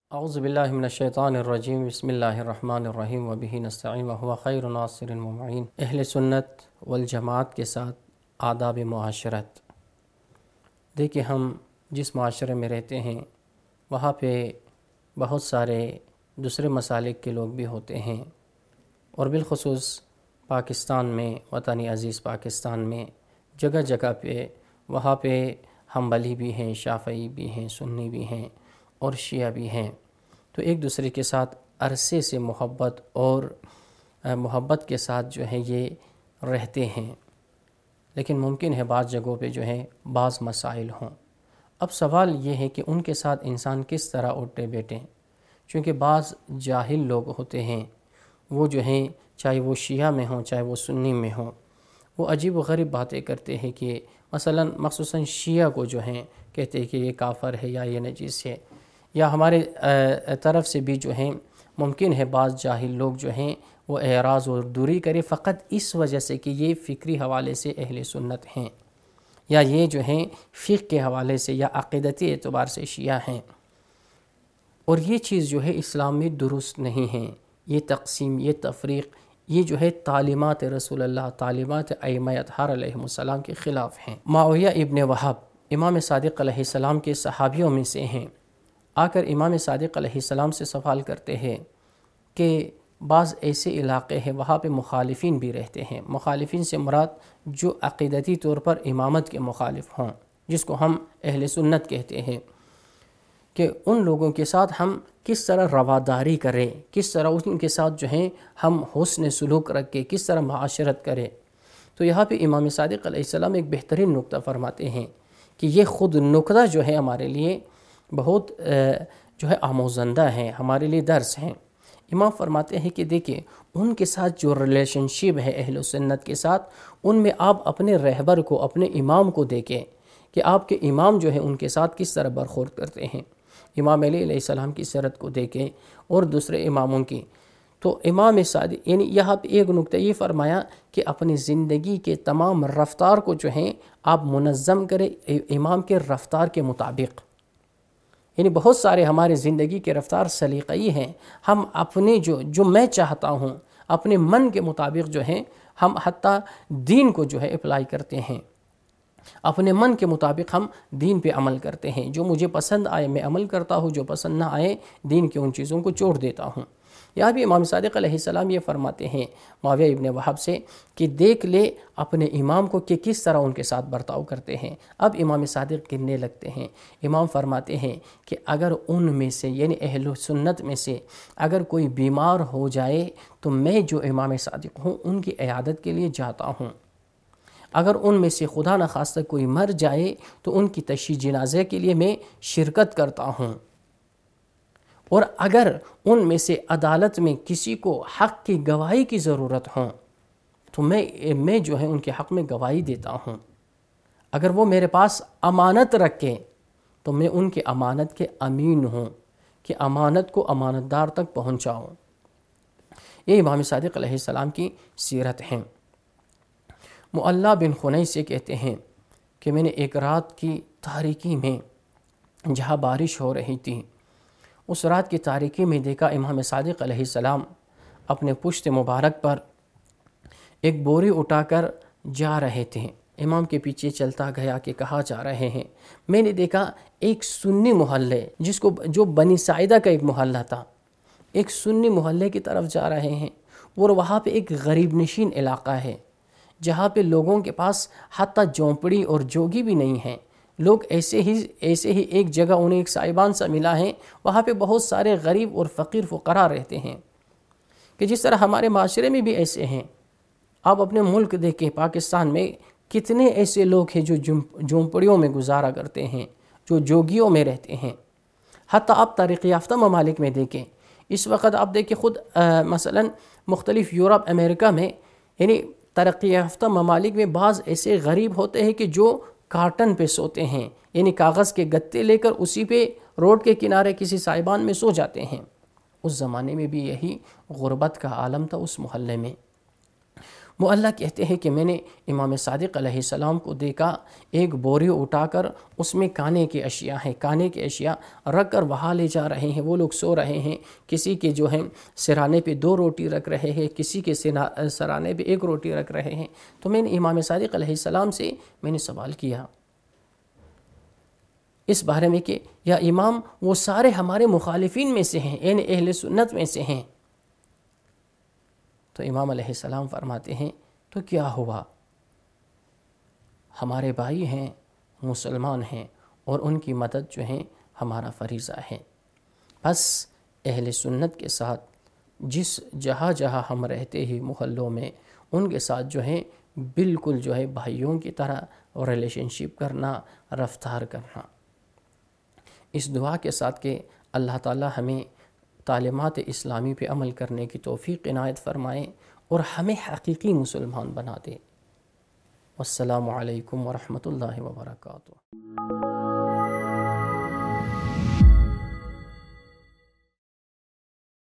اعوذ باللہ من الشیطان الرجیم بسم اللہ الرحمن الرحیم وبہ نستعین وہو خیر ناصر ومعین۔ اہل سنت والجماعت کے ساتھ آداب معاشرت۔ دیکھیں، ہم جس معاشرے میں رہتے ہیں وہاں پہ بہت سارے دوسرے ممالک کے لوگ بھی ہوتے ہیں، اور بالخصوص پاکستان میں، وطن عزیز پاکستان میں جگہ جگہ پہ وہاں پہ حنبلی بھی ہیں، شافعی بھی ہیں، سنی بھی ہیں اور شیعہ بھی ہیں، تو ایک دوسرے کے ساتھ عرصے سے محبت کے ساتھ جو ہے یہ رہتے ہیں، لیکن ممکن ہے بعض جگہوں پہ جو ہے بعض مسائل ہوں۔ اب سوال یہ ہے کہ ان کے ساتھ انسان کس طرح اٹھے بیٹھیں، چونکہ بعض جاہل لوگ ہوتے ہیں، وہ جو ہیں چاہے وہ شیعہ میں ہوں چاہے وہ سنی میں ہوں، وہ عجیب و غریب باتیں کرتے ہیں کہ مثلا مخصوصاً شیعہ کو جو ہیں کہتے ہیں کہ یہ کافر ہے یا یہ نجیس ہے، یا ہمارے طرف سے بھی جو ہیں ممکن ہے بعض جاہل لوگ جو ہیں وہ اعراض اور دوری کرے فقط اس وجہ سے کہ یہ فکری حوالے سے اہل سنت ہیں، یا یہ جو ہیں فقہ کے حوالے سے یا عقیدتی اعتبار سے شیعہ ہیں، اور یہ چیز جو ہے اسلام میں درست نہیں ہے۔ یہ تقسیم، یہ تفریق، یہ جو ہے تعلیمات رسول اللہ، تعلیمات ائمہ اطہار علیہ السلام کے خلاف ہیں۔ معاویہ ابن وہب امام صادق علیہ السلام کے صحابیوں میں سے ہیں، آ کر امام صادق علیہ السلام سے سوال کرتے ہیں کہ بعض ایسے علاقے ہیں وہاں پہ مخالفین بھی رہتے ہیں، مخالفین سے مراد جو عقیدتی طور پر امامت کے مخالف ہوں، جس کو ہم اہل سنت کہتے ہیں، کہ ان لوگوں کے ساتھ ہم کس طرح رواداری کریں، کس طرح ان کے ساتھ جو ہیں ہم حسن سلوک رکھیں، کس طرح معاشرت کریں۔ تو یہاں پہ امام صادق علیہ السلام ایک بہترین نقطہ فرماتے ہیں کہ یہ خود نقطہ جو ہے ہمارے لیے بہت جو ہے آموزندہ ہیں، ہمارے لیے درس ہیں۔ امام فرماتے ہیں کہ دیکھیں، ان کے ساتھ جو ریلیشن شپ ہے اہل سنت کے ساتھ، ان میں آپ اپنے رہبر کو، اپنے امام کو دیکھیں کہ آپ کے امام جو ہے ان کے ساتھ کس طرح برخورد کرتے ہیں۔ امام علی علیہ السلام کی سیرت کو دیکھیں اور دوسرے اماموں کی۔ تو امام صادق یعنی یہاں پہ ایک نقطہ یہ فرمایا کہ اپنی زندگی کے تمام رفتار کو جو ہیں آپ منظم کریں امام کے رفتار کے مطابق۔ یعنی بہت سارے ہمارے زندگی کے رفتار سلیقئی ہیں، ہم اپنے جو میں چاہتا ہوں اپنے من کے مطابق جو ہیں ہم حتیٰ دین کو جو ہے اپلائی کرتے ہیں، اپنے من کے مطابق ہم دین پہ عمل کرتے ہیں، جو مجھے پسند آئے میں عمل کرتا ہوں، جو پسند نہ آئے دین کی ان چیزوں کو چھوڑ دیتا ہوں۔ یہاں بھی امام صادق علیہ السلام یہ فرماتے ہیں معاویہ ابن وہب سے کہ دیکھ لے اپنے امام کو کہ کس طرح ان کے ساتھ برتاؤ کرتے ہیں۔ اب امام صادق گننے لگتے ہیں، امام فرماتے ہیں کہ اگر ان میں سے یعنی اہل سنت میں سے اگر کوئی بیمار ہو جائے تو میں جو امام صادق ہوں ان کی عیادت کے لیے جاتا ہوں، اگر ان میں سے خدا نخواستہ کوئی مر جائے تو ان کی تشییع جنازے کے لیے میں شرکت کرتا ہوں، اور اگر ان میں سے عدالت میں کسی کو حق کی گواہی کی ضرورت ہو تو میں جو ہے ان کے حق میں گواہی دیتا ہوں، اگر وہ میرے پاس امانت رکھیں تو میں ان کے امانت کے امین ہوں کہ امانت کو امانت دار تک پہنچاؤں۔ یہ امام صادق علیہ السلام کی سیرت ہے۔ معلیٰ بن خنیس سے کہتے ہیں کہ میں نے ایک رات کی تاریکی میں جہاں بارش ہو رہی تھی، اس رات کی تاریکی میں دیکھا امام صادق علیہ السلام اپنے پشت مبارک پر ایک بوری اٹھا کر جا رہے تھے۔ امام کے پیچھے چلتا گیا کہ کہاں جا رہے ہیں۔ میں نے دیکھا ایک سنی محلے جو بنی ساعدہ کا ایک محلہ تھا، ایک سنی محلے کی طرف جا رہے ہیں، اور وہاں پہ ایک غریب نشین علاقہ ہے جہاں پہ لوگوں کے پاس حتیٰ جھونپڑی اور جوگی بھی نہیں ہے، لوگ ایسے ہی ایک جگہ انہیں ایک سائبان سا ملا ہے، وہاں پہ بہت سارے غریب اور فقیر فقراء رہتے ہیں، کہ جس طرح ہمارے معاشرے میں بھی ایسے ہیں۔ آپ اپنے ملک دیکھیں، پاکستان میں کتنے ایسے لوگ ہیں جو جھونپڑیوں میں گزارا کرتے ہیں، جو جوگیوں میں رہتے ہیں۔ حتیٰ آپ ترقی یافتہ ممالک میں دیکھیں، اس وقت آپ دیکھیں خود مثلا مختلف یورپ امریکہ میں، یعنی ترقی یافتہ ممالک میں بعض ایسے غریب ہوتے ہیں کہ جو کارٹن پہ سوتے ہیں، یعنی کاغذ کے گتے لے کر اسی پہ روڈ کے کنارے کسی سائبان میں سو جاتے ہیں۔ اس زمانے میں بھی یہی غربت کا عالم تھا اس محلے میں۔ معلّہ کہتے ہیں کہ میں نے امام صادق علیہ السلام کو دیکھا، ایک بوری اٹھا کر اس میں کھانے کی اشیاء ہیں، کھانے کی اشیاء رکھ کر وہاں لے جا رہے ہیں، وہ لوگ سو رہے ہیں، کسی کے جو ہیں سرانے پہ 2 روٹی رکھ رہے ہیں، کسی کے سرانے پہ 1 روٹی رکھ رہے ہیں۔ تو میں نے امام صادق علیہ السلام سے میں نے سوال کیا اس بارے میں کہ یا امام وہ سارے ہمارے مخالفین میں سے ہیں، یعنی اہل سنت میں سے ہیں۔ تو امام علیہ السلام فرماتے ہیں تو کیا ہوا؟ ہمارے بھائی ہیں، مسلمان ہیں، اور ان کی مدد جو ہے ہمارا فریضہ ہے۔ بس اہل سنت کے ساتھ جس جہاں جہاں ہم رہتے ہی محلوں میں، ان کے ساتھ جو ہے بالکل جو ہے بھائیوں کی طرح ریلیشن شپ کرنا، رفتار کرنا۔ اس دعا کے ساتھ کہ اللہ تعالی ہمیں تعلیمات اسلامی پہ عمل کرنے کی توفیق عنایت فرمائے اور ہمیں حقیقی مسلمان بنا دے۔ والسلام علیکم ورحمۃ اللہ وبرکاتہ۔